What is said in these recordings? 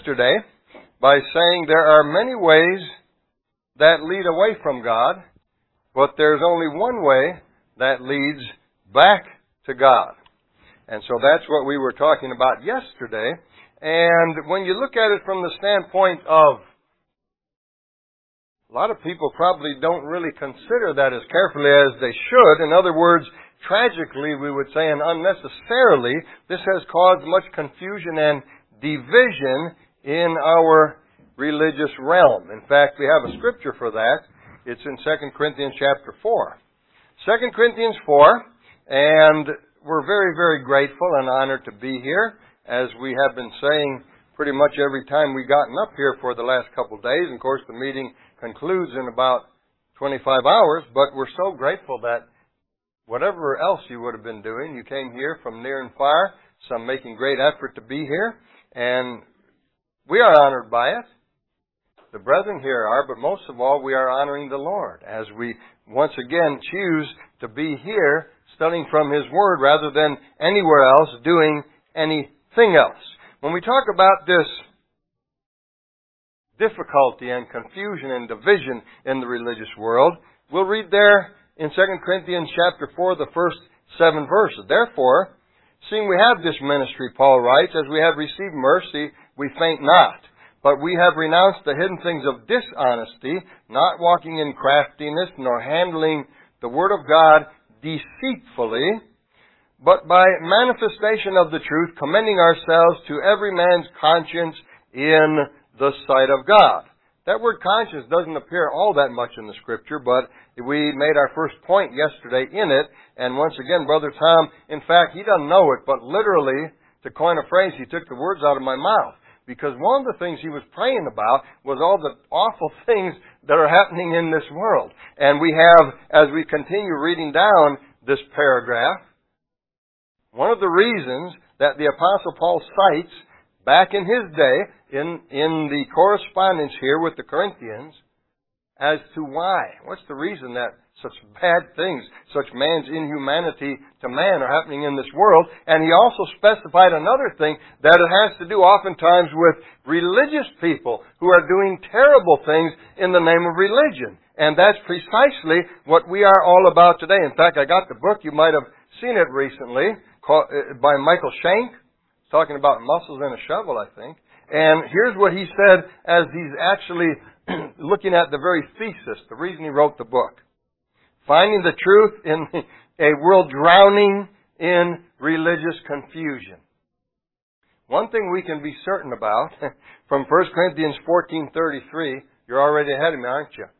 Yesterday by saying there are many ways that lead away from God, but there's only one way that leads back to God. And so that's what we were talking about yesterday. And when you look at it from the standpoint of, a lot of people probably don't really consider that as carefully as they should. In other words, tragically, we would say, and unnecessarily, this has caused much confusion and division in our religious realm. In fact, we have a scripture for that. It's in 2 Corinthians chapter 4. 2 Corinthians 4, and we're very, very grateful and honored to be here, as we have been saying pretty much every time we've gotten up here for the last couple of days. And of course, the meeting concludes in about 25 hours, but we're so grateful that whatever else you would have been doing, you came here from near and far, some making great effort to be here, and we are honored by it. The brethren here are, but most of all, we are honoring the Lord as we once again choose to be here studying from His Word rather than anywhere else doing anything else. When we talk about this difficulty and confusion and division in the religious world, we'll read there in 2 Corinthians chapter 4, the first 7 verses. Therefore, seeing we have this ministry, Paul writes, as we have received mercy, we faint not. But we have renounced the hidden things of dishonesty, not walking in craftiness, nor handling the word of God deceitfully, but by manifestation of the truth, commending ourselves to every man's conscience in the sight of God. That word conscience doesn't appear all that much in the Scripture, but we made our first point yesterday in it. And once again, Brother Tom, in fact, he doesn't know it, but literally, to coin a phrase, he took the words out of my mouth. Because one of the things he was praying about was all the awful things that are happening in this world. And we have, as we continue reading down this paragraph, one of the reasons that the Apostle Paul cites back in his day, in the correspondence here with the Corinthians, as to why. What's the reason that such bad things, such man's inhumanity to man are happening in this world? And he also specified another thing, that it has to do oftentimes with religious people who are doing terrible things in the name of religion. And that's precisely what we are all about today. In fact, I got the book, you might have seen it recently, by Michael Shank, talking about muscles and a shovel, I think. And here's what he said as he's actually looking at the very thesis, the reason he wrote the book. Finding the truth in a world drowning in religious confusion. One thing we can be certain about, from 1 Corinthians 14:33, you're already ahead of me, aren't you?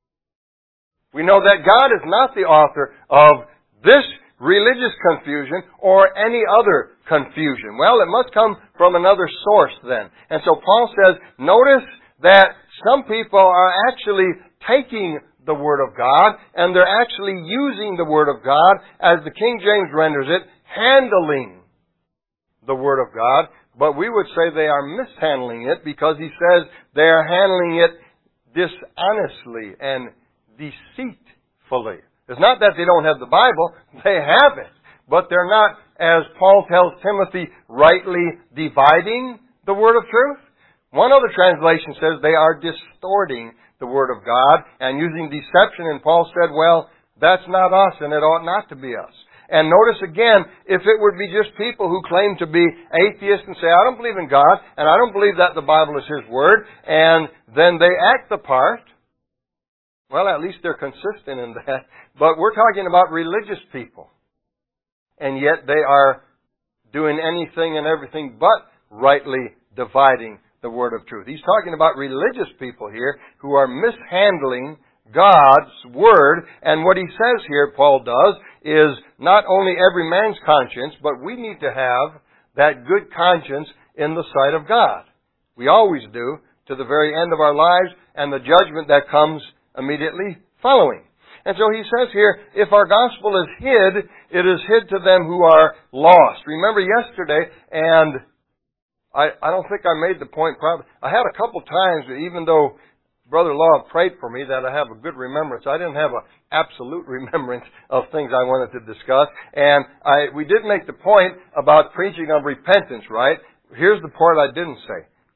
We know that God is not the author of this religious confusion or any other confusion. Well, it must come from another source then. And so Paul says, notice that some people are actually taking the Word of God, and they're actually using the Word of God, as the King James renders it, handling the Word of God. But we would say they are mishandling it, because he says they are handling it dishonestly and deceitfully. It's not that they don't have the Bible, they have it. But they're not, as Paul tells Timothy, rightly dividing the Word of truth. One other translation says they are distorting the Word of God and using deception. And Paul said, well, that's not us, and it ought not to be us. And notice again, if it would be just people who claim to be atheists and say, I don't believe in God, and I don't believe that the Bible is His Word, and then they act the part, well, at least they're consistent in that. But we're talking about religious people. And yet they are doing anything and everything but rightly dividing the Word of truth. He's talking about religious people here who are mishandling God's Word. And what he says here, Paul does, is not only every man's conscience, but we need to have that good conscience in the sight of God. We always do, to the very end of our lives, and the judgment that comes immediately following. And so he says here, if our gospel is hid, it is hid to them who are lost. Remember yesterday, and I don't think I made the point probably. I had a couple times, even though Brother Law prayed for me that I have a good remembrance, I didn't have an absolute remembrance of things I wanted to discuss. And we did make the point about preaching of repentance, right? Here's the part I didn't say.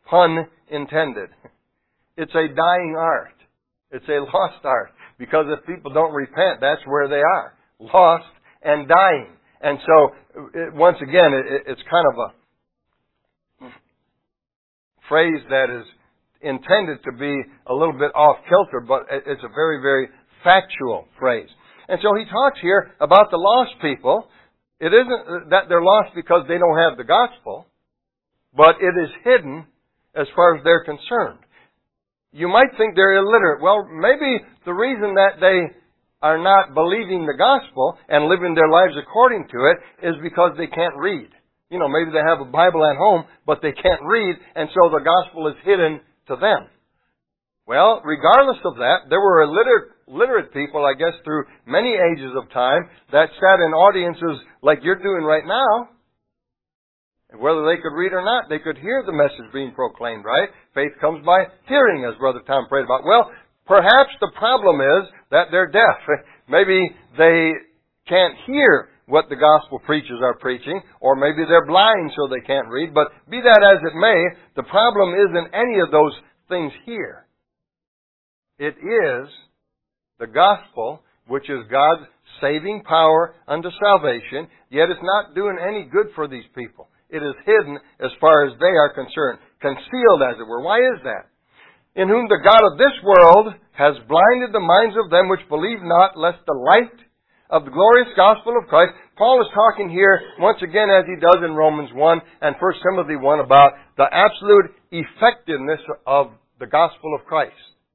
Pun intended. It's a dying art. It's a lost art. Because if people don't repent, that's where they are. Lost and dying. And so, once again, it's kind of a phrase that is intended to be a little bit off kilter, but it's a very, very factual phrase. And so he talks here about the lost people. It isn't that they're lost because they don't have the gospel, but it is hidden as far as they're concerned. You might think they're illiterate. Well, maybe the reason that they are not believing the gospel and living their lives according to it is because they can't read. You know, maybe they have a Bible at home, but they can't read, and so the gospel is hidden to them. Well, regardless of that, there were illiterate people, I guess, through many ages of time that sat in audiences like you're doing right now. And whether they could read or not, they could hear the message being proclaimed, right? Faith comes by hearing, as Brother Tom prayed about. Well, perhaps the problem is that they're deaf. Maybe they can't hear what the gospel preachers are preaching, or maybe they're blind so they can't read. But be that as it may, the problem isn't any of those things here. It is the gospel, which is God's saving power unto salvation, yet it's not doing any good for these people. It is hidden as far as they are concerned, concealed as it were. Why is that? In whom the God of this world has blinded the minds of them which believe not, lest the light of the glorious gospel of Christ. Paul is talking here, once again, as he does in Romans 1 and 1 Timothy 1, about the absolute effectiveness of the gospel of Christ.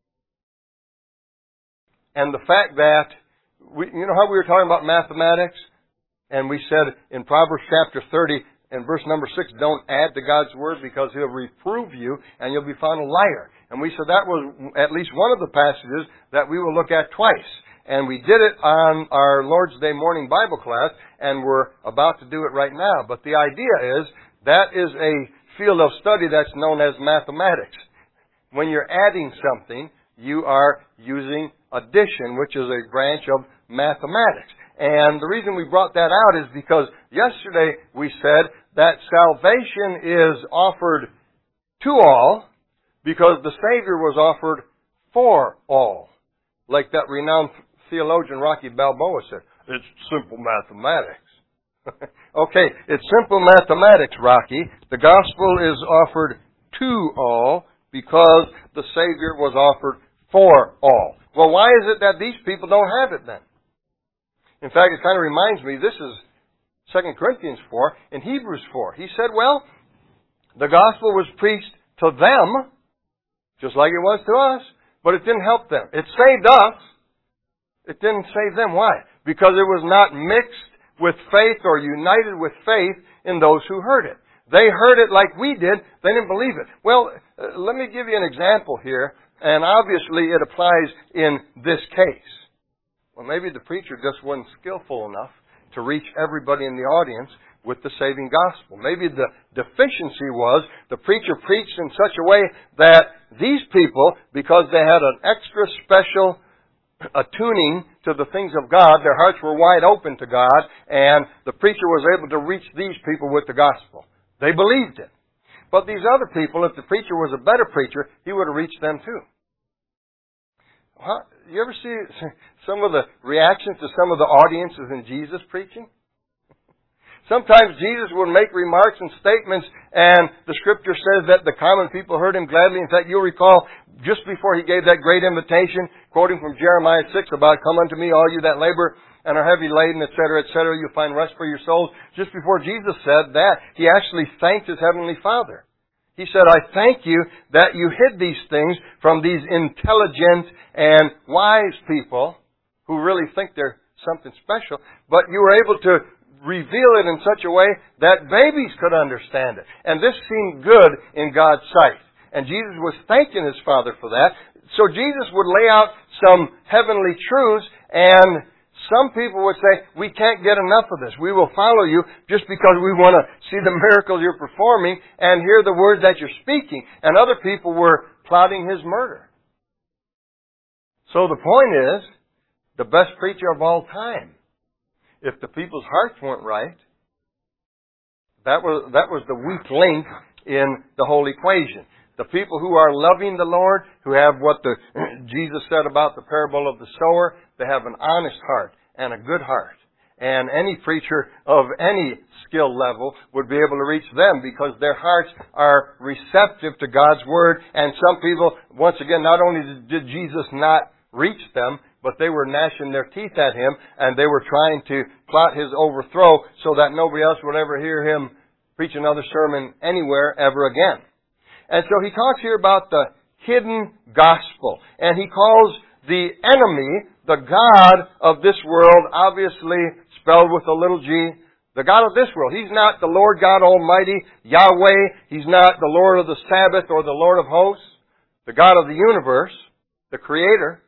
And the fact that, you know how we were talking about mathematics? And we said in Proverbs chapter 30 and verse number 6, don't add to God's word because He'll reprove you and you'll be found a liar. And we said that was at least one of the passages that we will look at twice. And we did it on our Lord's Day morning Bible class, and we're about to do it right now. But the idea is, that is a field of study that's known as mathematics. When you're adding something, you are using addition, which is a branch of mathematics. And the reason we brought that out is because yesterday we said that salvation is offered to all because the Savior was offered for all. Like that renowned theologian Rocky Balboa said, it's simple mathematics. Okay, it's simple mathematics, Rocky. The gospel is offered to all because the Savior was offered for all. Well, why is it that these people don't have it then? In fact, it kind of reminds me, this is 2 Corinthians 4 and Hebrews 4. He said, well, the gospel was preached to them, just like it was to us, but it didn't help them. It saved us. It didn't save them. Why? Because it was not mixed with faith or united with faith in those who heard it. They heard it like we did. They didn't believe it. Well, let me give you an example here. And obviously it applies in this case. Well, maybe the preacher just wasn't skillful enough to reach everybody in the audience with the saving gospel. Maybe the deficiency was the preacher preached in such a way that these people, because they had an extra special attuning to the things of God, their hearts were wide open to God, and the preacher was able to reach these people with the gospel. They believed it. But these other people, if the preacher was a better preacher, he would have reached them too. You ever see some of the reactions to some of the audiences in Jesus preaching? Sometimes Jesus would make remarks and statements, and the Scripture says that the common people heard Him gladly. In fact, you'll recall, just before He gave that great invitation, quoting from Jeremiah 6 about, come unto me, all you that labor and are heavy laden, etc., etc., you'll find rest for your souls. Just before Jesus said that, He actually thanked His Heavenly Father. He said, I thank you that you hid these things from these intelligent and wise people who really think they're something special, but you were able to reveal it in such a way that babies could understand it. And this seemed good in God's sight. And Jesus was thanking His Father for that. So Jesus would lay out some heavenly truths, and some people would say, we can't get enough of this. We will follow you just because we want to see the miracles you're performing and hear the words that you're speaking. And other people were plotting His murder. So the point is, the best preacher of all time, if the people's hearts weren't right, that was the weak link in the whole equation. The people who are loving the Lord, who have what Jesus said about the parable of the sower, they have an honest heart and a good heart. And any preacher of any skill level would be able to reach them because their hearts are receptive to God's Word. And some people, once again, not only did Jesus not reach them, but they were gnashing their teeth at Him, and they were trying to plot His overthrow so that nobody else would ever hear Him preach another sermon anywhere ever again. And so He talks here about the hidden gospel. And He calls the enemy the God of this world, obviously spelled with a little g, the God of this world. He's not the Lord God Almighty, Yahweh. He's not the Lord of the Sabbath or the Lord of hosts. The God of the universe, the Creator.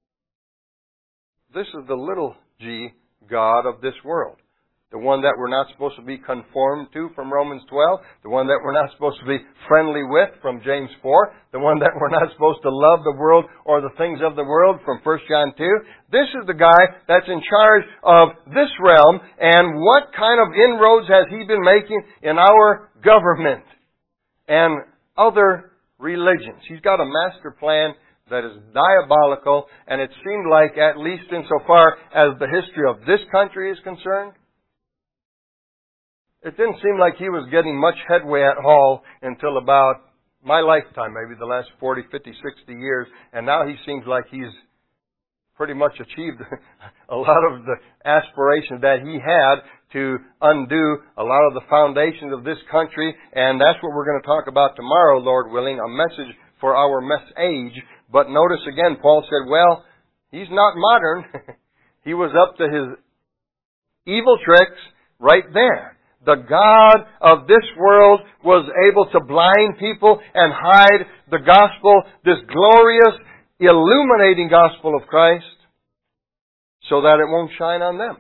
This is the little g God of this world. The one that we're not supposed to be conformed to from Romans 12. The one that we're not supposed to be friendly with from James 4. The one that we're not supposed to love the world or the things of the world from 1 John 2. This is the guy that's in charge of this realm. And what kind of inroads has he been making in our government and other religions? He's got a master plan that is diabolical. And it seemed like, at least insofar as the history of this country is concerned, it didn't seem like he was getting much headway at all until about my lifetime, maybe the last 40, 50, 60 years. And now he seems like he's pretty much achieved a lot of the aspirations that he had to undo a lot of the foundations of this country. And that's what we're going to talk about tomorrow, Lord willing, a message for our mess age. But notice again, Paul said, well, he's not modern. He was up to his evil tricks right there. The God of this world was able to blind people and hide the gospel, this glorious, illuminating gospel of Christ, so that it won't shine on them.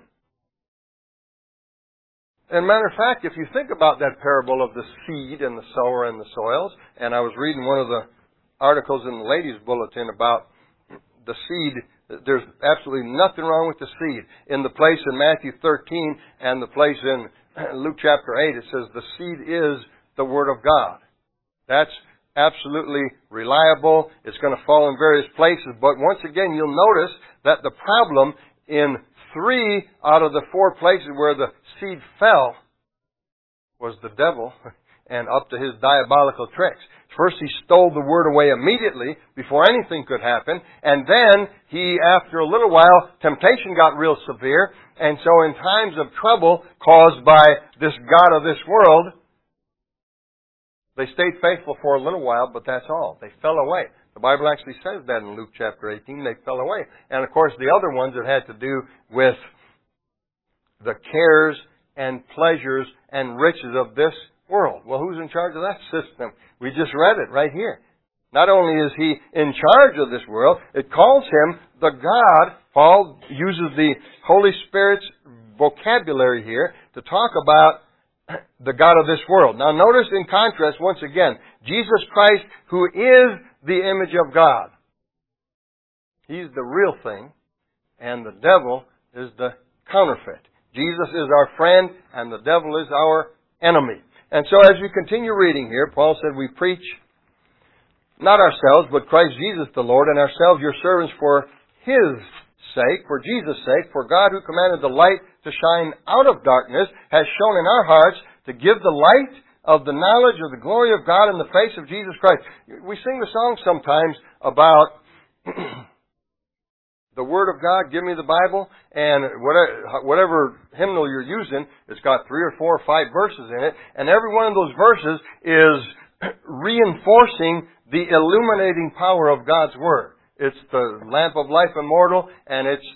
And matter of fact, if you think about that parable of the seed and the sower and the soils, and I was reading one of the articles in the ladies' bulletin about the seed. There's absolutely nothing wrong with the seed. In the place in Matthew 13 and the place in Luke chapter 8, it says the seed is the Word of God. That's absolutely reliable. It's going to fall in various places. But once again, you'll notice that the problem in 3 out of the 4 places where the seed fell was the devil and up to his diabolical tricks. First, he stole the Word away immediately before anything could happen. And then, after a little while, temptation got real severe. And so in times of trouble caused by this God of this world, they stayed faithful for a little while, but that's all. They fell away. The Bible actually says that in Luke chapter 18, they fell away. And of course, the other ones that had to do with the cares and pleasures and riches of this world. Well, who's in charge of that system? We just read it right here. Not only is he in charge of this world, it calls him the God. Paul uses the Holy Spirit's vocabulary here to talk about the God of this world. Now notice in contrast, once again, Jesus Christ, who is the image of God. He's the real thing, and the devil is the counterfeit. Jesus is our friend, and the devil is our enemy. And so as we continue reading here, Paul said, we preach not ourselves, but Christ Jesus the Lord, and ourselves your servants for His sake, for Jesus' sake, for God who commanded the light to shine out of darkness has shone in our hearts to give the light of the knowledge of the glory of God in the face of Jesus Christ. We sing the song sometimes about the Word of God, give me the Bible, and whatever hymnal you're using, it's got 3 or 4 or 5 verses in it, and every one of those verses is reinforcing the illuminating power of God's Word. It's the lamp of life immortal, and it's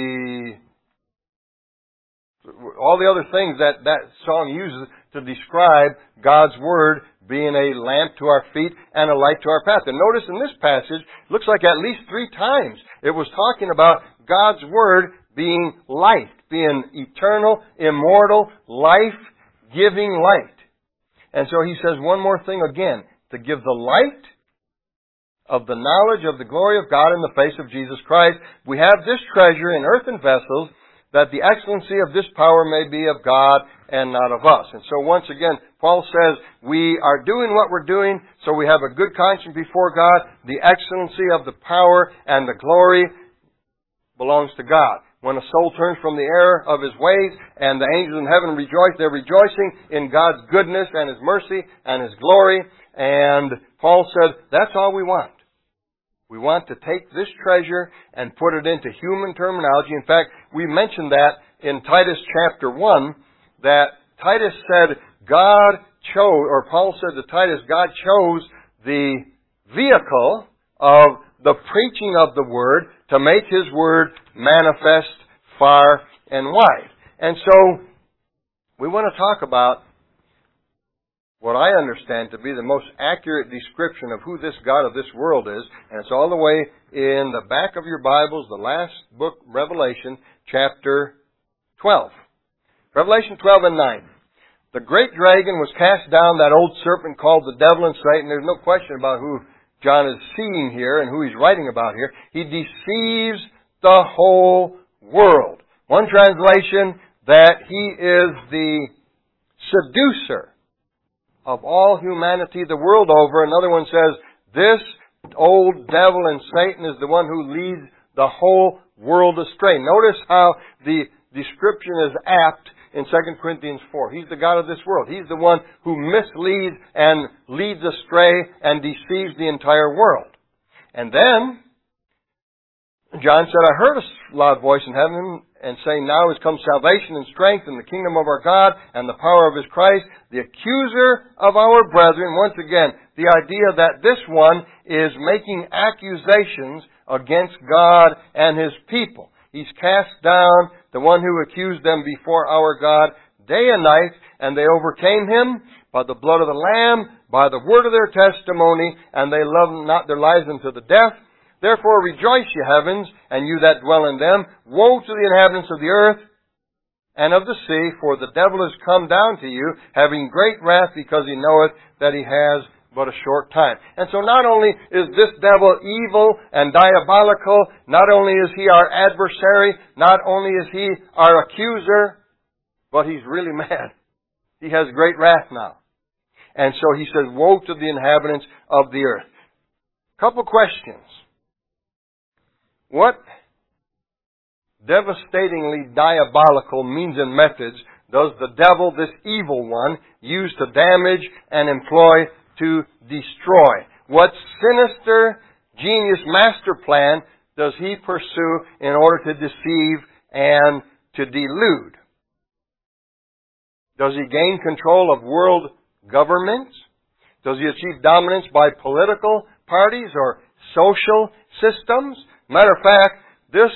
all the other things that song uses to describe God's Word being a lamp to our feet and a light to our path. And notice in this passage, it looks like at least 3 times it was talking about God's Word being light, being eternal, immortal, life-giving light. And so he says one more thing again, to give the light of the knowledge of the glory of God in the face of Jesus Christ. We have this treasure in earthen vessels, that the excellency of this power may be of God and not of us. And so once again, Paul says, we are doing what we're doing so we have a good conscience before God. The excellency of the power and the glory belongs to God. When a soul turns from the error of his ways and the angels in heaven rejoice, they're rejoicing in God's goodness and His mercy and His glory. And Paul said, that's all we want. We want to take this treasure and put it into human terminology. In fact, we mentioned that in Titus chapter 1, that Titus said God chose, or Paul said to Titus, God chose the vehicle of the preaching of the Word to make His Word manifest far and wide. And so, we want to talk about what I understand to be the most accurate description of who this God of this world is. And it's all the way in the back of your Bibles, the last book, Revelation, chapter 12. Revelation 12 and 9. The great dragon was cast down, that old serpent called the devil and Satan. There's no question about who John is seeing here and who he's writing about here. He deceives the whole world. One translation, that he is the seducer of all humanity the world over. Another one says, this old devil and Satan is the one who leads the whole world astray. Notice how the description is apt in 2 Corinthians 4. He's the God of this world. He's the one who misleads and leads astray and deceives the entire world. And then, John said, I heard a loud voice in heaven and saying, now is come salvation and strength in the kingdom of our God and the power of His Christ, the accuser of our brethren. Once again, the idea that this one is making accusations against God and His people. He's cast down, the one who accused them before our God day and night, and they overcame Him by the blood of the Lamb, by the word of their testimony, and they loved not their lives unto the death. Therefore rejoice, ye heavens, and you that dwell in them. Woe to the inhabitants of the earth and of the sea, for the devil is come down to you, having great wrath, because he knoweth that he has but a short time. And so not only is this devil evil and diabolical, not only is he our adversary, not only is he our accuser, but he's really mad. He has great wrath now. And so he says, woe to the inhabitants of the earth. Couple questions. What devastatingly diabolical means and methods does the devil, this evil one, use to damage and employ to destroy? What sinister, genius master plan does he pursue in order to deceive and to delude? Does he gain control of world governments? Does he achieve dominance by political parties or social systems? Matter of fact, this,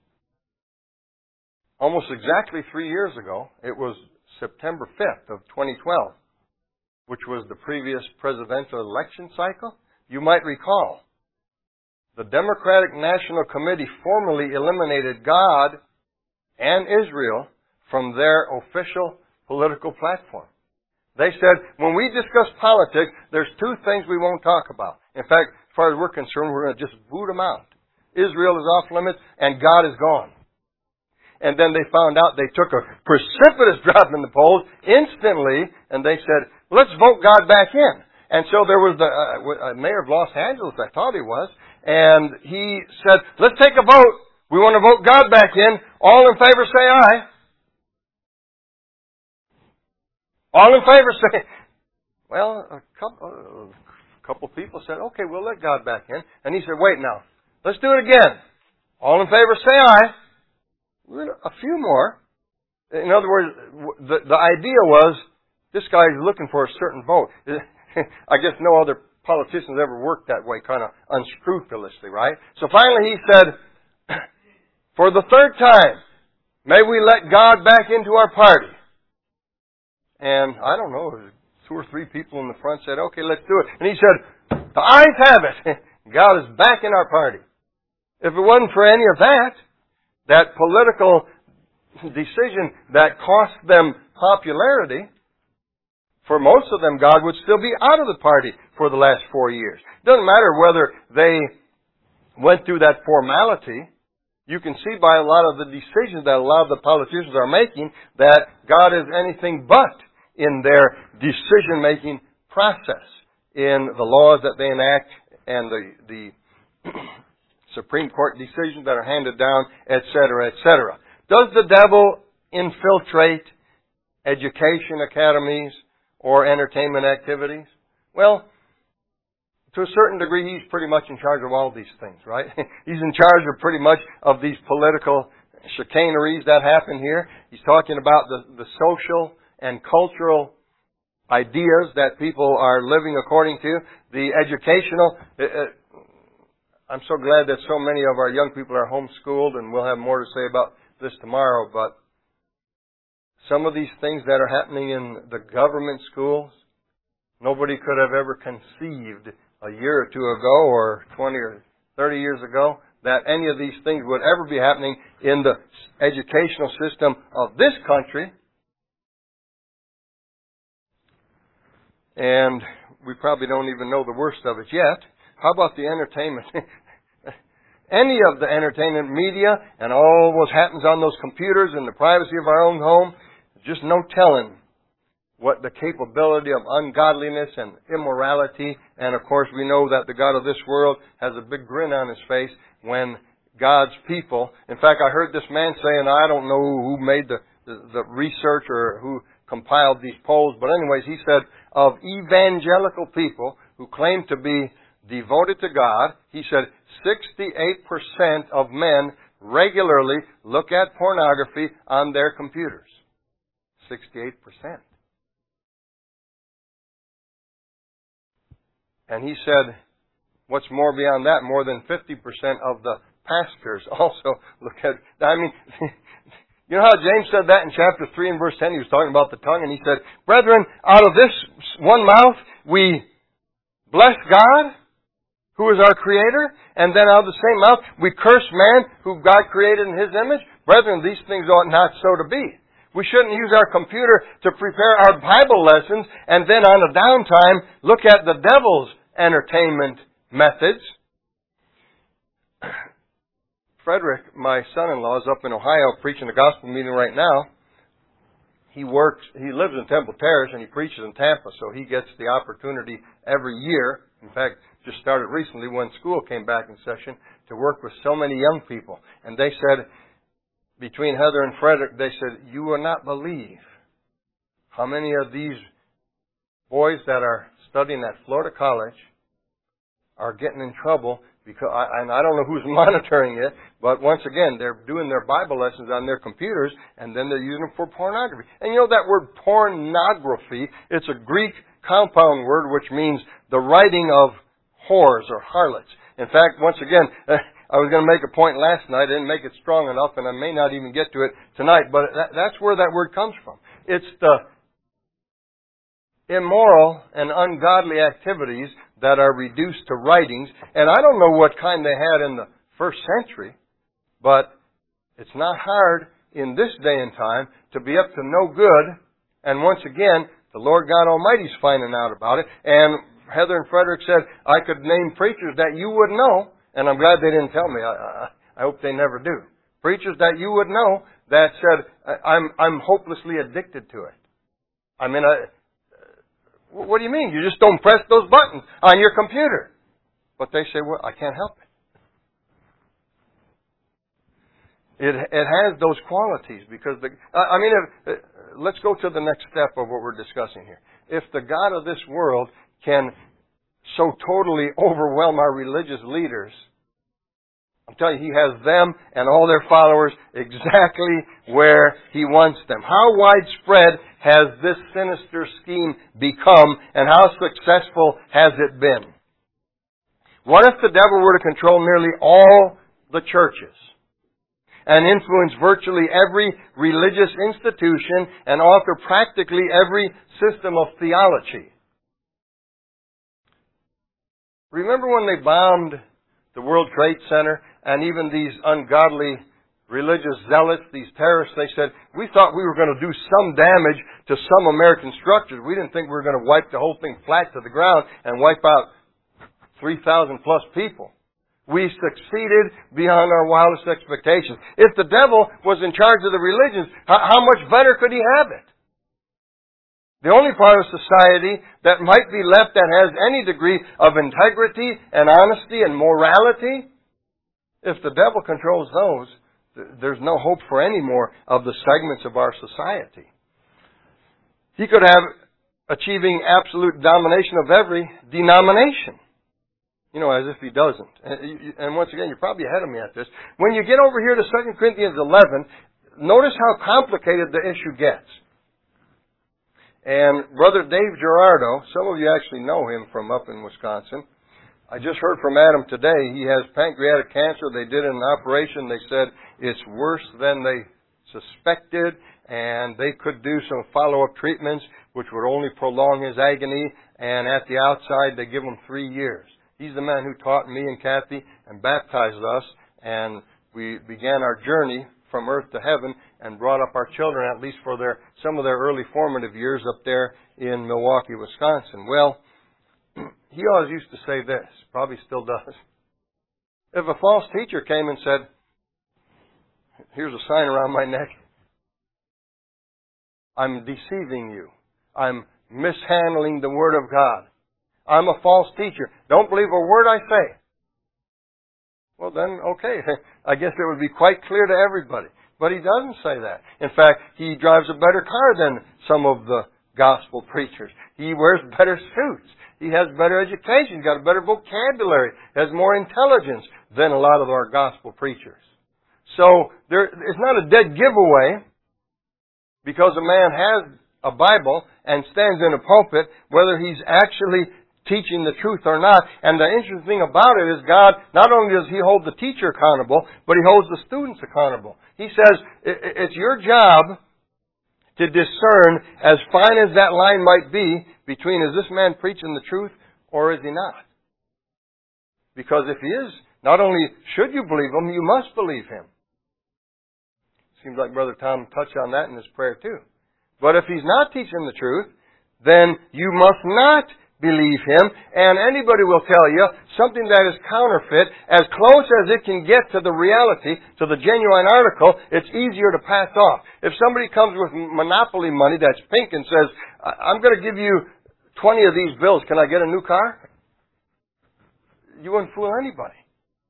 almost exactly 3 years ago, it was September 5th of 2012, which was the previous presidential election cycle. You might recall, the Democratic National Committee formally eliminated God and Israel from their official political platform. They said, when we discuss politics, there's two things we won't talk about. In fact, as far as we're concerned, we're going to just boot them out. Israel is off limits and God is gone. And then they found out they took a precipitous drop in the polls instantly, and they said, let's vote God back in. And so there was the mayor of Los Angeles, I thought he was, and he said, let's take a vote. We want to vote God back in. All in favor say aye. All in favor say... Well, a couple people said, okay, we'll let God back in. And he said, wait now. Let's do it again. All in favor say aye. A few more. In other words, the idea was, this guy is looking for a certain vote. I guess no other politicians ever worked that way, kind of unscrupulously, right? So finally he said, for the third time, may we let God back into our party. And I don't know, 2 or 3 people in the front said, okay, let's do it. And he said, the ayes have it. God is back in our party. If it wasn't for any of that political decision that cost them popularity, for most of them, God would still be out of the party for the last 4 years. Doesn't matter whether they went through that formality. You can see by a lot of the decisions that a lot of the politicians are making that God is anything but in their decision-making process, in the laws that they enact and the Supreme Court decisions that are handed down, etc., etc. Does the devil infiltrate education academies or entertainment activities? Well, to a certain degree, he's pretty much in charge of all these things, right? He's in charge of pretty much of these political chicaneries that happen here. He's talking about the social and cultural ideas that people are living according to. The educational... I'm so glad that so many of our young people are homeschooled, and we'll have more to say about this tomorrow, but some of these things that are happening in the government schools, nobody could have ever conceived a year or two ago or 20 or 30 years ago that any of these things would ever be happening in the educational system of this country. And we probably don't even know the worst of it yet. How about the entertainment? Any of the entertainment media and all what happens on those computers in the privacy of our own home, just no telling what the capability of ungodliness and immorality. And of course we know that the God of this world has a big grin on his face when God's people... In fact, I heard this man say, and I don't know who made the research or who compiled these polls, but anyways, he said, of evangelical people who claim to be devoted to God, he said 68% of men regularly look at pornography on their computers. 68%. And he said, what's more beyond that, more than 50% of the pastors also look at... I mean, you know how James said that in chapter 3 and verse 10? He was talking about the tongue, and he said, brethren, out of this one mouth we bless God, who is our Creator, and then out of the same mouth we curse man, who God created in His image. Brethren, these things ought not so to be. We shouldn't use our computer to prepare our Bible lessons and then on the downtime look at the devil's entertainment methods. Frederick, my son-in-law, is up in Ohio preaching a gospel meeting right now. He lives in Temple Terrace and he preaches in Tampa, so he gets the opportunity every year. In fact, just started recently when school came back in session to work with so many young people. And they said, between Heather and Frederick, they said, you will not believe how many of these boys that are studying at Florida College are getting in trouble because, and I don't know who's monitoring it, but once again, they're doing their Bible lessons on their computers and then they're using them for pornography. And you know that word pornography, it's a Greek compound word which means the writing of whores or harlots. In fact, once again, I was going to make a point last night. I didn't make it strong enough, and I may not even get to it tonight, but that's where that word comes from. It's the immoral and ungodly activities that are reduced to writings. And I don't know what kind they had in the first century, but it's not hard in this day and time to be up to no good. And once again, the Lord God Almighty's finding out about it. And Heather and Frederick said, I could name preachers that you would know, and I'm glad they didn't tell me. I hope they never do. Preachers that you would know that said, I'm hopelessly addicted to it. I mean, what do you mean? You just don't press those buttons on your computer. But they say, well, I can't help it. It has those qualities because let's go to the next step of what we're discussing here. If the God of this world can so totally overwhelm our religious leaders, I'm telling you, He has them and all their followers exactly where He wants them. How widespread has this sinister scheme become, and how successful has it been? What if the devil were to control nearly all the churches and influence virtually every religious institution and author practically every system of theology? Remember when they bombed the World Trade Center and even these ungodly religious zealots, these terrorists, they said, we thought we were going to do some damage to some American structures. We didn't think we were going to wipe the whole thing flat to the ground and wipe out 3,000 plus people. We succeeded beyond our wildest expectations. If the devil was in charge of the religions, how much better could he have it? The only part of society that might be left that has any degree of integrity and honesty and morality, if the devil controls those, there's no hope for any more of the segments of our society. He could have achieving absolute domination of every denomination. You know, as if he doesn't. And once again, you're probably ahead of me at this. When you get over here to 2 Corinthians 11, notice how complicated the issue gets. And Brother Dave Gerardo, some of you actually know him from up in Wisconsin. I just heard from Adam today. He has pancreatic cancer. They did an operation. They said it's worse than they suspected, and they could do some follow-up treatments which would only prolong his agony, and at the outside they give him 3 years. He's the man who taught me and Kathy and baptized us, and we began our journey from earth to heaven and brought up our children, at least for some of their early formative years up there in Milwaukee, Wisconsin. Well, he always used to say this, probably still does. If a false teacher came and said, here's a sign around my neck, I'm deceiving you. I'm mishandling the Word of God. I'm a false teacher. Don't believe a word I say. Well then, okay. I guess it would be quite clear to everybody. But he doesn't say that. In fact, he drives a better car than some of the gospel preachers. He wears better suits. He has better education. He's got a better vocabulary. Has more intelligence than a lot of our gospel preachers. So it's not a dead giveaway because a man has a Bible and stands in a pulpit, whether he's actually teaching the truth or not. And the interesting thing about it is God, not only does He hold the teacher accountable, but He holds the students accountable. He says, it's your job to discern, as fine as that line might be, between is this man preaching the truth or is he not? Because if he is, not only should you believe him, you must believe him. Seems like Brother Tom touched on that in his prayer too. But if he's not teaching the truth, then you must not believe him, and anybody will tell you something that is counterfeit, as close as it can get to the reality, to the genuine article, it's easier to pass off. If somebody comes with monopoly money that's pink and says, I'm going to give you 20 of these bills, can I get a new car? You wouldn't fool anybody.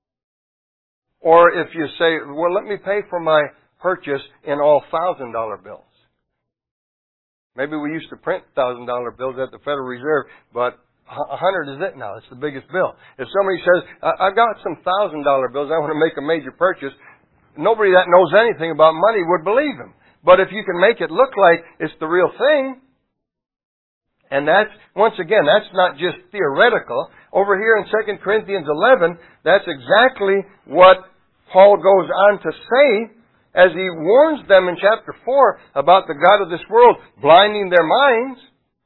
Or if you say, well, let me pay for my purchase in all $1,000 bills. Maybe we used to print $1,000 bills at the Federal Reserve, but 100 is it now. It's the biggest bill. If somebody says, I've got some $1,000 bills, I want to make a major purchase, nobody that knows anything about money would believe him. But if you can make it look like it's the real thing, and that's, once again, that's not just theoretical. Over here in 2 Corinthians 11, that's exactly what Paul goes on to say as he warns them in chapter 4 about the God of this world blinding their minds.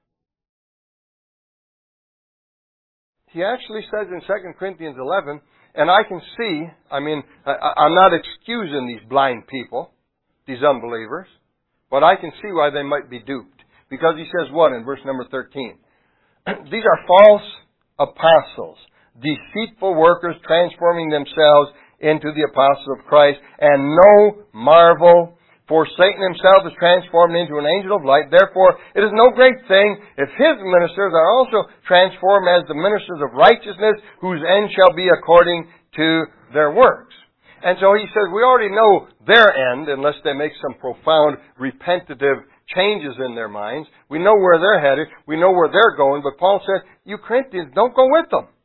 He actually says in 2 Corinthians 11, and I can see, I'm not excusing these blind people, these unbelievers, but I can see why they might be duped. Because he says what in verse number 13? These are false apostles, deceitful workers transforming themselves into the apostles of Christ, and no marvel, for Satan himself is transformed into an angel of light. Therefore, it is no great thing if his ministers are also transformed as the ministers of righteousness, whose end shall be according to their works. And so he says, we already know their end, unless they make some profound repentative changes in their minds. We know where they're headed. We know where they're going. But Paul says, you Corinthians, don't go with them.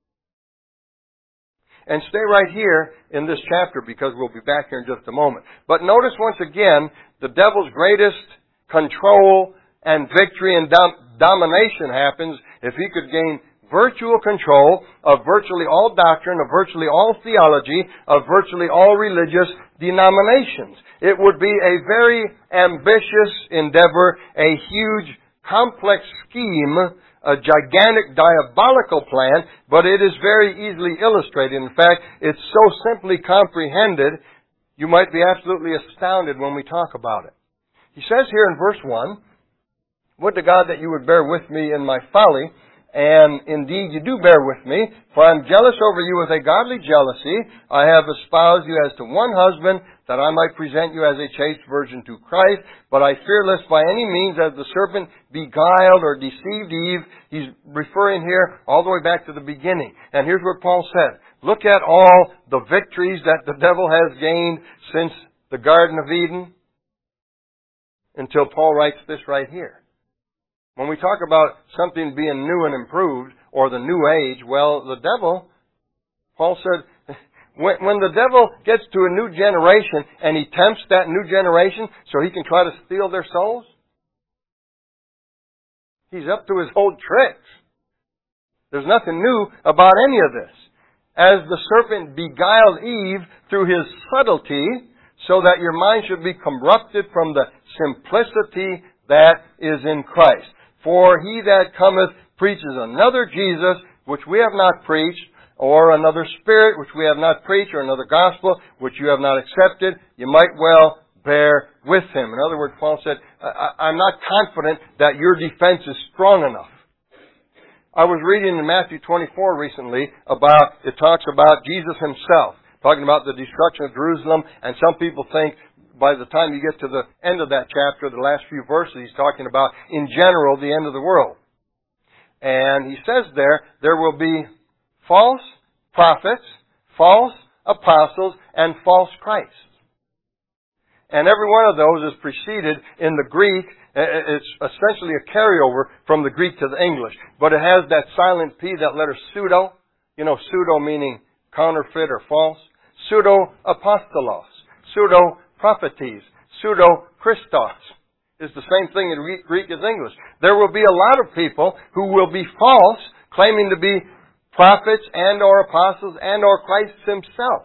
And stay right here in this chapter because we'll be back here in just a moment. But notice once again, the devil's greatest control and victory and domination happens if he could gain virtual control of virtually all doctrine, of virtually all theology, of virtually all religious denominations. It would be a very ambitious endeavor, a huge, complex scheme, a gigantic diabolical plan, but it is very easily illustrated. In fact, it's so simply comprehended, you might be absolutely astounded when we talk about it. He says here in verse 1, would to God that you would bear with me in my folly, and indeed you do bear with me, for I am jealous over you with a godly jealousy. I have espoused you as to one husband, that I might present you as a chaste virgin to Christ. But I fear lest by any means as the serpent beguiled or deceived Eve. He's referring here all the way back to the beginning. And here's what Paul said. Look at all the victories that the devil has gained since the Garden of Eden until Paul writes this right here. When we talk about something being new and improved, or the new age, well, the devil, Paul said, when the devil gets to a new generation and he tempts that new generation so he can try to steal their souls, he's up to his old tricks. There's nothing new about any of this. As the serpent beguiled Eve through his subtlety, so that your mind should be corrupted from the simplicity that is in Christ. For he that cometh preaches another Jesus, which we have not preached, or another spirit, which we have not preached, or another gospel, which you have not accepted, you might well bear with him. In other words, Paul said, I'm not confident that your defense is strong enough. I was reading in Matthew 24 recently it talks about Jesus himself, talking about the destruction of Jerusalem, and some people think by the time you get to the end of that chapter, the last few verses, he's talking about, in general, the end of the world. And he says there will be false prophets, false apostles, and false Christs. And every one of those is preceded in the Greek. It's essentially a carryover from the Greek to the English. But it has that silent P, that letter pseudo. You know, pseudo meaning counterfeit or false. Pseudo-apostolos. Pseudo-prophetes. Pseudo-Christos. It's the same thing in Greek as English. There will be a lot of people who will be false, claiming to be prophets and or apostles and or Christ himself.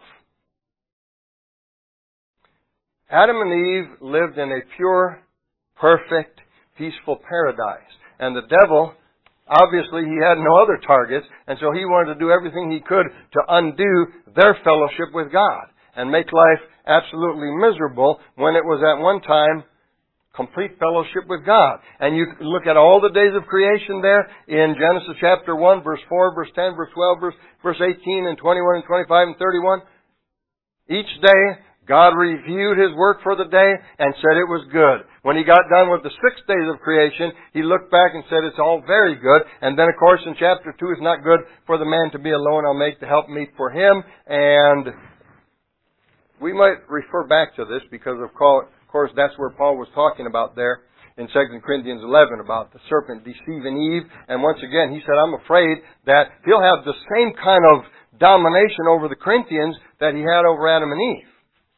Adam and Eve lived in a pure, perfect, peaceful paradise. And the devil, obviously he had no other targets, and so he wanted to do everything he could to undo their fellowship with God and make life absolutely miserable when it was at one time complete fellowship with God. And you look at all the days of creation there in Genesis chapter 1, verse 4, verse 10, verse 12, verse 18, and 21, and 25, and 31. Each day, God reviewed His work for the day and said it was good. When He got done with the 6 days of creation, He looked back and said it's all very good. And then, of course, in chapter 2, it's not good for the man to be alone. I'll make the helpmeet for him. And we might refer back to this because, of course, that's where Paul was talking about there in 2 Corinthians 11 about the serpent deceiving Eve. And once again, he said, I'm afraid that he'll have the same kind of domination over the Corinthians that he had over Adam and Eve.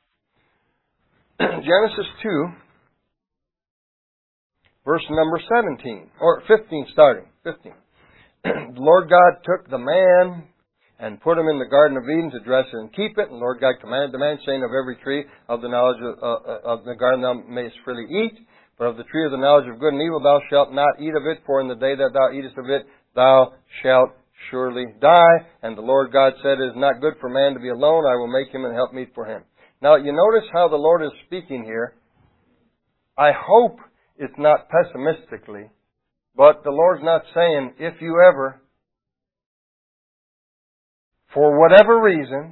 Genesis 2, verse number 17, or 15 starting, 15. The Lord God took the man and put him in the Garden of Eden to dress it and keep it. And the Lord God commanded the man, saying, of every tree of the knowledge of the garden thou mayest freely eat, but of the tree of the knowledge of good and evil thou shalt not eat of it, for in the day that thou eatest of it thou shalt surely die. And the Lord God said, it is not good for man to be alone, I will make him an helpmeet for him. Now, you notice how the Lord is speaking here. I hope it's not pessimistically, but the Lord's not saying, if you ever, for whatever reason,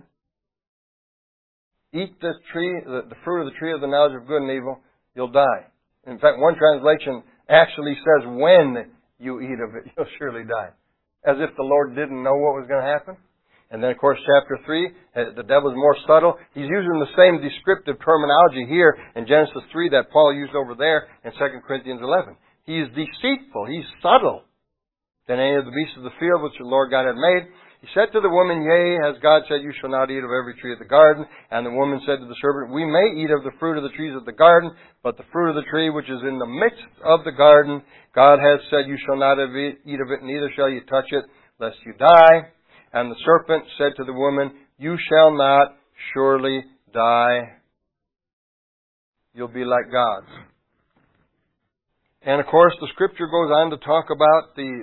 eat this tree, the fruit of the tree of the knowledge of good and evil, you'll die. In fact, one translation actually says, when you eat of it, you'll surely die. As if the Lord didn't know what was going to happen. And then, of course, chapter 3, the devil's more subtle. He's using the same descriptive terminology here in Genesis 3 that Paul used over there in 2 Corinthians 11. He is deceitful. He's subtle than any of the beasts of the field which the Lord God had made. He said to the woman, yea, has God said, you shall not eat of every tree of the garden? And the woman said to the serpent, we may eat of the fruit of the trees of the garden, but the fruit of the tree which is in the midst of the garden, God has said, you shall not eat of it, neither shall you touch it, lest you die. And the serpent said to the woman, you shall not surely die. You'll be like gods. And of course, the Scripture goes on to talk about the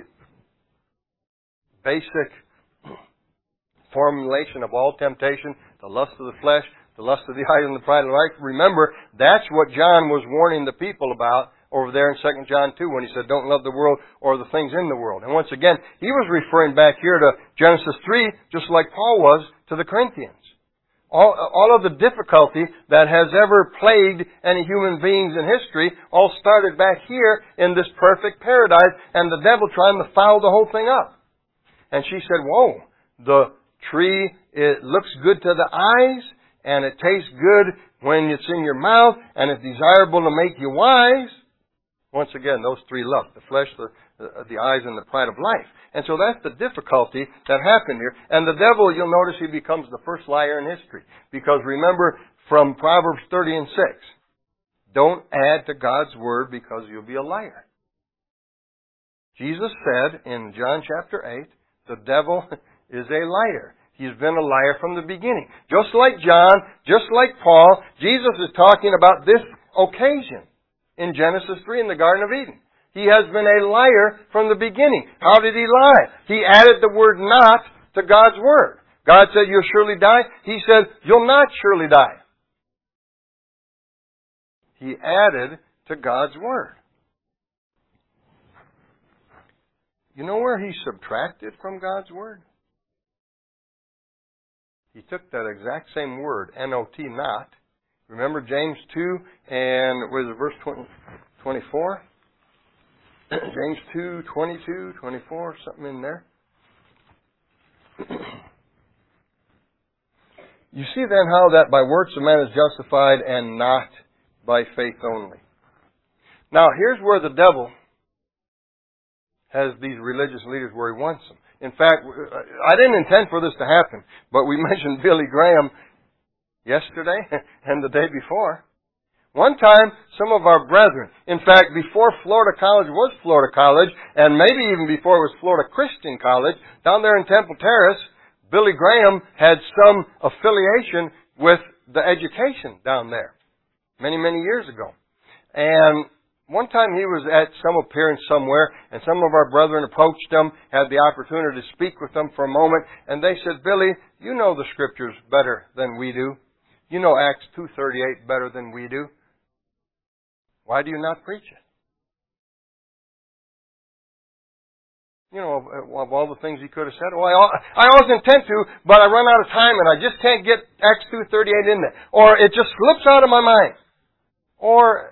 basic formulation of all temptation, the lust of the flesh, the lust of the eyes, and the pride of life. Remember, that's what John was warning the people about over there in 2 John 2 when he said, don't love the world or the things in the world. And once again, he was referring back here to Genesis 3, just like Paul was to the Corinthians. All of the difficulty that has ever plagued any human beings in history all started back here in this perfect paradise, and the devil trying to foul the whole thing up. And she said, whoa, the tree, it looks good to the eyes, and it tastes good when it's in your mouth, and it's desirable to make you wise. Once again, those three lusts: the flesh, the eyes, and the pride of life. And so that's the difficulty that happened here. And the devil, you'll notice he becomes the first liar in history. Because remember from Proverbs 30 and 6, don't add to God's Word because you'll be a liar. Jesus said in John chapter 8, the devil is a liar. He's been a liar from the beginning. Just like John, just like Paul, Jesus is talking about this occasion in Genesis 3 in the Garden of Eden. He has been a liar from the beginning. How did he lie? He added the word not to God's Word. God said, you'll surely die. He said, you'll not surely die. He added to God's Word. You know where he subtracted from God's Word? He took that exact same word, N-O-T, not. Remember James 2 and was it verse 24? James 2, 22, 24, something in there. You see then how that by works a man is justified and not by faith only. Now here's where the devil has these religious leaders where he wants them. In fact, I didn't intend for this to happen, but we mentioned Billy Graham yesterday and the day before. One time, some of our brethren, in fact, before Florida College was Florida College, and maybe even before it was Florida Christian College, down there in Temple Terrace, Billy Graham had some affiliation with the education down there many, many years ago. And one time he was at some appearance somewhere, and some of our brethren approached him, had the opportunity to speak with them for a moment, and they said, Billy, you know the Scriptures better than we do. You know Acts 2:38 better than we do. Why do you not preach it? You know, of all the things he could have said, well, I always intend to, but I run out of time and I just can't get Acts 2:38 in there. Or it just slips out of my mind. Or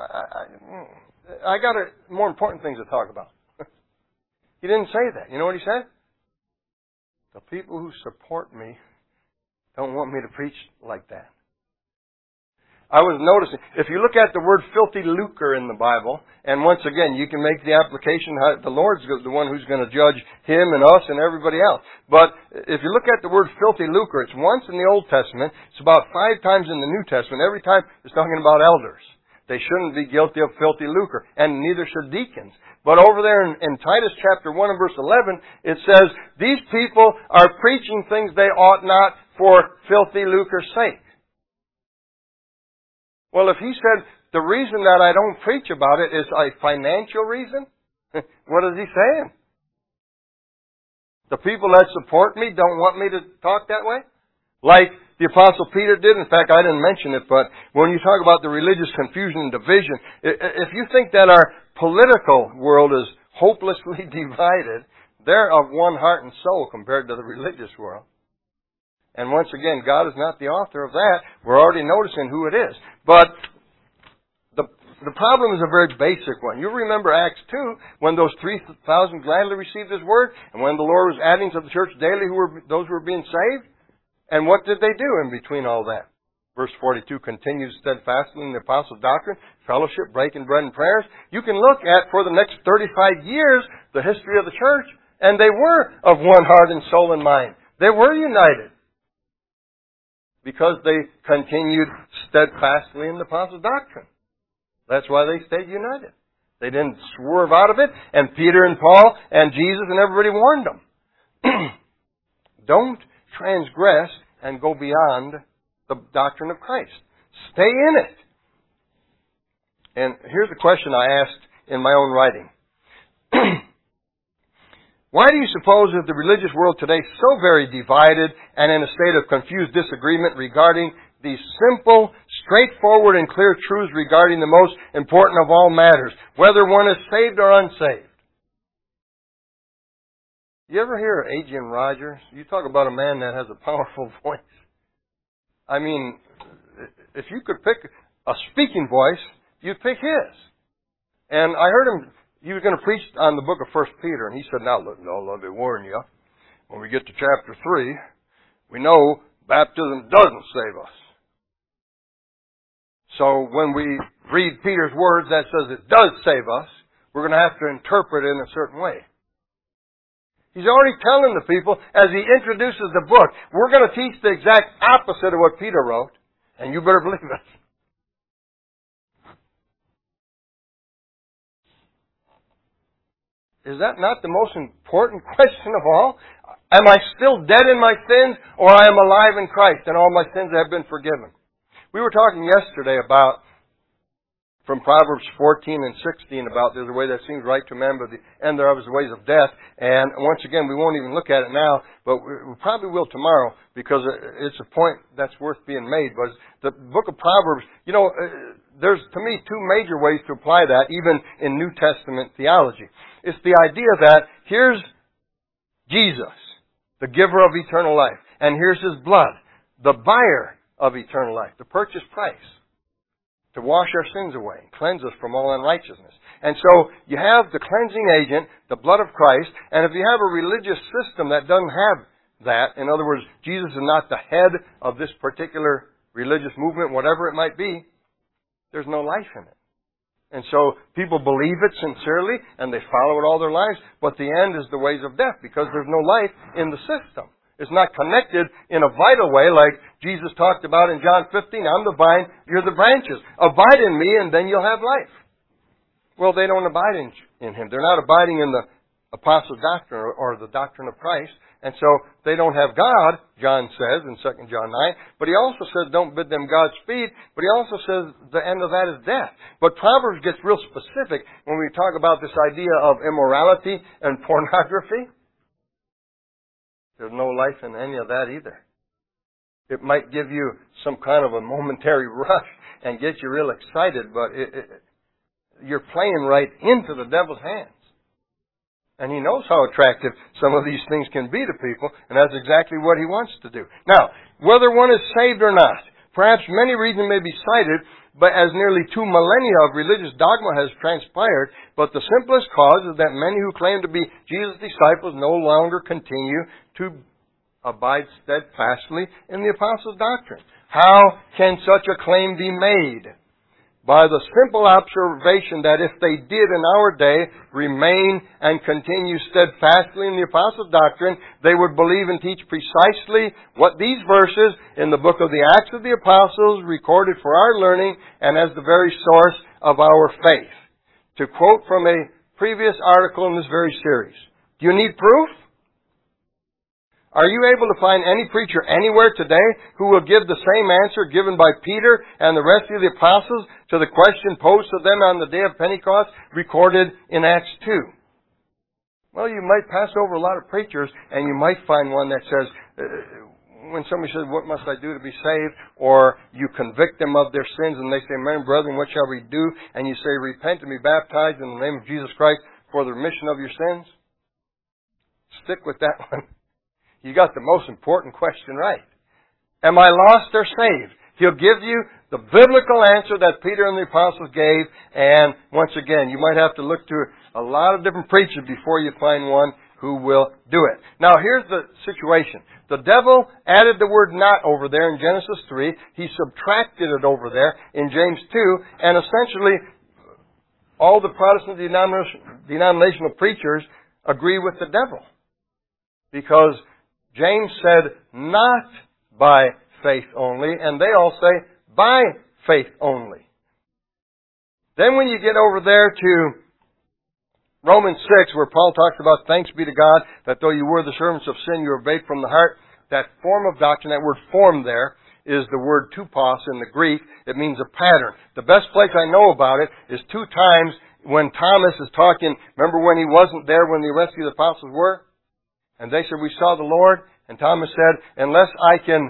I got more important things to talk about. He didn't say that. You know what he said? The people who support me don't want me to preach like that. I was noticing, if you look at the word filthy lucre in the Bible, and once again, you can make the application, the Lord's the one who's going to judge him and us and everybody else. But if you look at the word filthy lucre, it's once in the Old Testament, it's about 5 times in the New Testament. Every time it's talking about elders. They shouldn't be guilty of filthy lucre, and neither should deacons. But over there in Titus chapter 1 and verse 11, it says, these people are preaching things they ought not for filthy lucre's sake. Well, if he said, the reason that I don't preach about it is a financial reason, what is he saying? The people that support me don't want me to talk that way? Like the Apostle Peter did. In fact, I didn't mention it, but when you talk about the religious confusion and division, if you think that our political world is hopelessly divided, they're of one heart and soul compared to the religious world. And once again, God is not the author of that. We're already noticing who it is. But the problem is a very basic one. You remember Acts 2, when those 3,000 gladly received His word, and when the Lord was adding to the church daily those who were being saved? And what did they do in between all that? Verse 42 continues steadfastly in the apostles' doctrine, fellowship, breaking bread and prayers. You can look at, for the next 35 years, the history of the church, and they were of one heart and soul and mind. They were united. Because they continued steadfastly in the apostles' doctrine. That's why they stayed united. They didn't swerve out of it. And Peter and Paul and Jesus and everybody warned them. Don't transgress and go beyond the doctrine of Christ. Stay in it. And here's a question I asked in my own writing. Why do you suppose that the religious world today is so very divided and in a state of confused disagreement regarding these simple, straightforward, and clear truths regarding the most important of all matters, whether one is saved or unsaved? You ever hear Adrian Rogers? You talk about a man that has a powerful voice. I mean, if you could pick a speaking voice, you'd pick his. And I heard him, he was going to preach on the book of 1 Peter, and he said, now, let me warn you, when we get to chapter 3, we know baptism doesn't save us. So when we read Peter's words that says it does save us, we're going to have to interpret it in a certain way. He's already telling the people, as he introduces the book, we're going to teach the exact opposite of what Peter wrote, and you better believe it. Is that not the most important question of all? Am I still dead in my sins, or I am alive in Christ, and all my sins have been forgiven? We were talking yesterday about, from Proverbs 14 and 16, about there's a way that seems right to man, but the end thereof is the ways of death. And once again, we won't even look at it now, but we probably will tomorrow, because it's a point that's worth being made. But the book of Proverbs, there's, to me, two major ways to apply that, even in New Testament theology. It's the idea that here's Jesus, the giver of eternal life, and here's His blood, the buyer of eternal life, the purchase price, to wash our sins away and cleanse us from all unrighteousness. And so you have the cleansing agent, the blood of Christ, and if you have a religious system that doesn't have that, in other words, Jesus is not the head of this particular religious movement, whatever it might be, there's no life in it. And so people believe it sincerely, and they follow it all their lives, but the end is the ways of death, because there's no life in the system. It's not connected in a vital way like Jesus talked about in John 15. I'm the vine, you're the branches. Abide in me, and then you'll have life. Well, they don't abide in Him. They're not abiding in the apostles' doctrine or the doctrine of Christ. And so they don't have God, John says in 2 John 9. But he also says don't bid them Godspeed. But he also says the end of that is death. But Proverbs gets real specific when we talk about this idea of immorality and pornography. There's no life in any of that either. It might give you some kind of a momentary rush and get you real excited, but you're playing right into the devil's hands. And he knows how attractive some of these things can be to people, and that's exactly what he wants to do. Now, whether one is saved or not, perhaps many reasons may be cited, but as nearly 2 millennia of religious dogma has transpired, but the simplest cause is that many who claim to be Jesus' disciples no longer continue to abide steadfastly in the apostles' doctrine. How can such a claim be made? By the simple observation that if they did in our day remain and continue steadfastly in the apostles' doctrine, they would believe and teach precisely what these verses in the book of the Acts of the Apostles recorded for our learning and as the very source of our faith. To quote from a previous article in this very series, do you need proof? Are you able to find any preacher anywhere today who will give the same answer given by Peter and the rest of the apostles to the question posed to them on the day of Pentecost recorded in Acts 2? Well, you might pass over a lot of preachers and you might find one that says, when somebody says, what must I do to be saved? Or you convict them of their sins and they say, men and brethren, what shall we do? And you say, repent and be baptized in the name of Jesus Christ for the remission of your sins. Stick with that one. You got the most important question right. Am I lost or saved? He'll give you the biblical answer that Peter and the apostles gave. And once again, you might have to look to a lot of different preachers before you find one who will do it. Now, here's the situation. The devil added the word not over there in Genesis 3. He subtracted it over there in James 2. And essentially, all the Protestant denominational preachers agree with the devil. Because James said, not by faith only, and they all say, by faith only. Then when you get over there to Romans 6, where Paul talks about thanks be to God, that though you were the servants of sin, you were obeyed from the heart, that form of doctrine, that word form there, is the word tupos in the Greek. It means a pattern. The best place I know about it is 2 times when Thomas is talking, remember when he wasn't there when the rest of the apostles were? And they said, we saw the Lord. And Thomas said, unless I can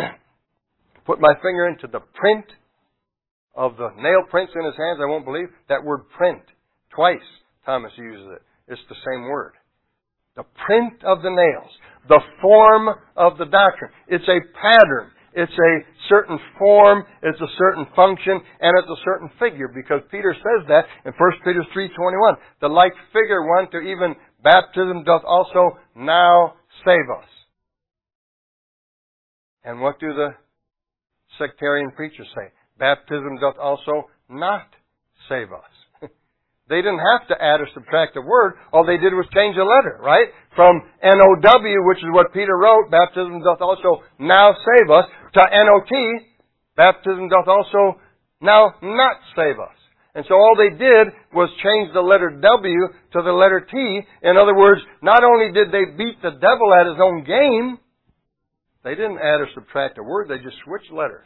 put my finger into the print of the nail prints in his hands, I won't believe. That word print, twice Thomas uses it. It's the same word. The print of the nails. The form of the doctrine. It's a pattern. It's a certain form, it's a certain function, and it's a certain figure, because Peter says that in 1 Peter 3:21. The like figure one to even baptism doth also now save us. And what do the sectarian preachers say? Baptism doth also not save us. They didn't have to add or subtract a word. All they did was change a letter, right? From N-O-W, which is what Peter wrote, baptism doth also now save us, to N-O-T, baptism doth also now not save us. And so all they did was change the letter W to the letter T. In other words, not only did they beat the devil at his own game, they didn't add or subtract a word, they just switched letters.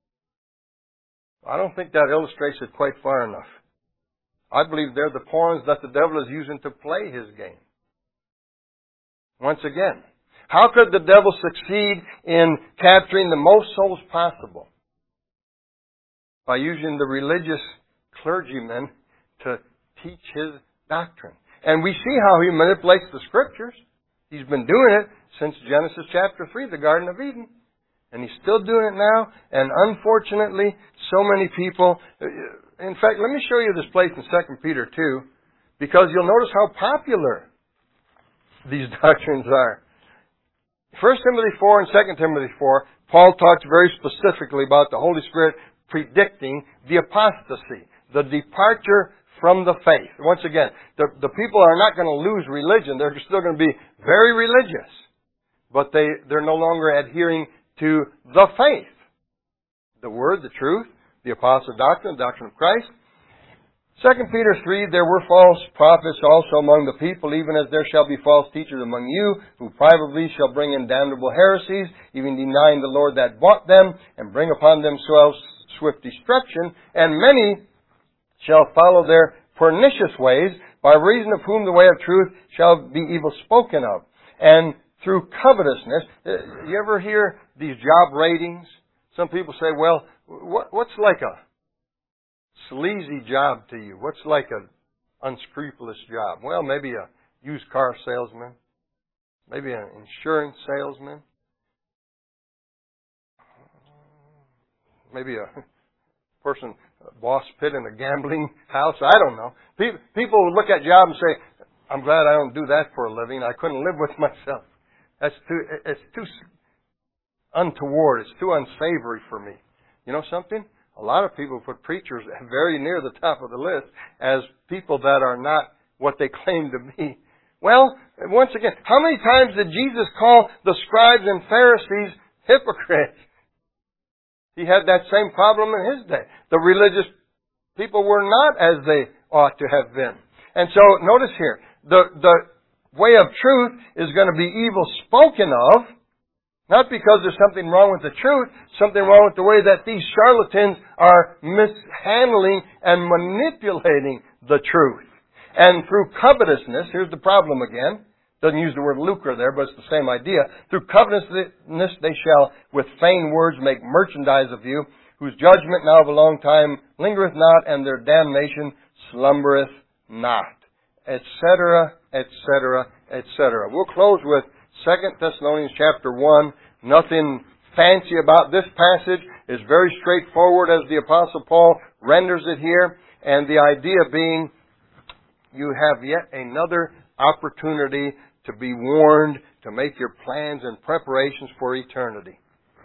I don't think that illustrates it quite far enough. I believe they're the pawns that the devil is using to play his game. Once again, how could the devil succeed in capturing the most souls possible? By using the religious clergymen to teach his doctrine. And we see how he manipulates the Scriptures. He's been doing it since Genesis chapter 3, the Garden of Eden. And he's still doing it now. And unfortunately, so many people... In fact, let me show you this place in 2 Peter 2, because you'll notice how popular these doctrines are. 1 Timothy 4 and 2 Timothy 4, Paul talks very specifically about the Holy Spirit predicting the apostasy, the departure from the faith. Once again, the people are not going to lose religion. They're still going to be very religious. But they're no longer adhering to the faith. The Word, the truth, the apostle doctrine, the doctrine of Christ. 2 Peter 3, there were false prophets also among the people, even as there shall be false teachers among you, who privately shall bring in damnable heresies, even denying the Lord that bought them, and bring upon themselves swift destruction. And many shall follow their pernicious ways, by reason of whom the way of truth shall be evil spoken of. And through covetousness, you ever hear these job ratings? Some people say, well, what's like a sleazy job to you? What's like an unscrupulous job? Well, maybe a used car salesman. Maybe an insurance salesman. Maybe a boss pit in a gambling house. I don't know. People would look at job and say, I'm glad I don't do that for a living. I couldn't live with myself. It's too untoward. It's too unsavory for me. You know something? A lot of people put preachers very near the top of the list as people that are not what they claim to be. Well, once again, how many times did Jesus call the scribes and Pharisees hypocrites? He had that same problem in his day. The religious people were not as they ought to have been. And so, notice here, the way of truth is going to be evil spoken of, not because there's something wrong with the truth, something wrong with the way that these charlatans are mishandling and manipulating the truth. And through covetousness, here's the problem again. Doesn't use the word lucre there, but it's the same idea. Through covetousness they shall with vain words make merchandise of you, whose judgment now of a long time lingereth not, and their damnation slumbereth not. Etc., etc., etc. We'll close with 2 Thessalonians chapter 1. Nothing fancy about this passage. It's very straightforward as the Apostle Paul renders it here. And the idea being, you have yet another opportunity to be warned, to make your plans and preparations for eternity.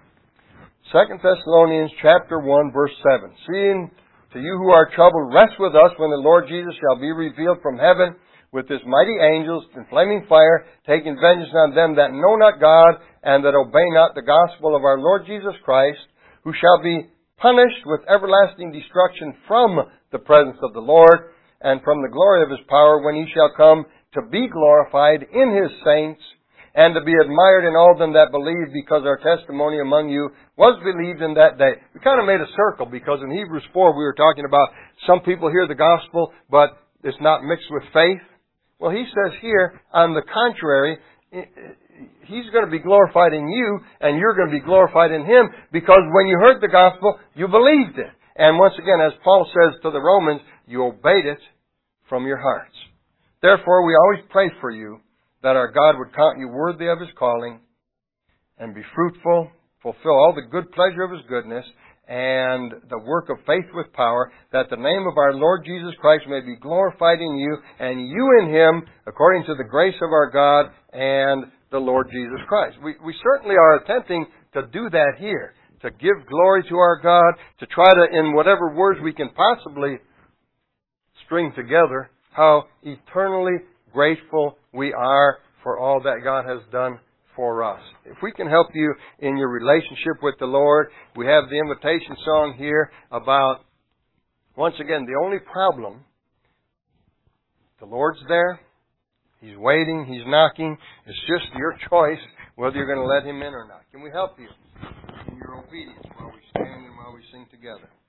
2 Thessalonians chapter 1 verse 7. Seeing to you who are troubled, rest with us when the Lord Jesus shall be revealed from heaven with his mighty angels in flaming fire, taking vengeance on them that know not God and that obey not the gospel of our Lord Jesus Christ, who shall be punished with everlasting destruction from the presence of the Lord and from the glory of his power, when he shall come to be glorified in his saints and to be admired in all them that believe, because our testimony among you was believed in that day. We kind of made a circle, because in Hebrews 4 we were talking about some people hear the gospel, but it's not mixed with faith. Well, he says here, on the contrary, he's going to be glorified in you, and you're going to be glorified in him, because when you heard the gospel, you believed it. And once again, as Paul says to the Romans, you obeyed it from your hearts. Therefore, we always pray for you, that our God would count you worthy of his calling, and be fruitful fulfill all the good pleasure of His goodness and the work of faith with power, that the name of our Lord Jesus Christ may be glorified in you, and you in Him, according to the grace of our God and the Lord Jesus Christ. We certainly are attempting to do that here, to give glory to our God, to try to, in whatever words we can possibly string together, how eternally grateful we are for all that God has done for us. If we can help you in your relationship with the Lord, we have the invitation song here about, once again, the only problem, the Lord's there, He's waiting, He's knocking. It's just your choice whether you're going to let Him in or not. Can we help you in your obedience while we stand and while we sing together?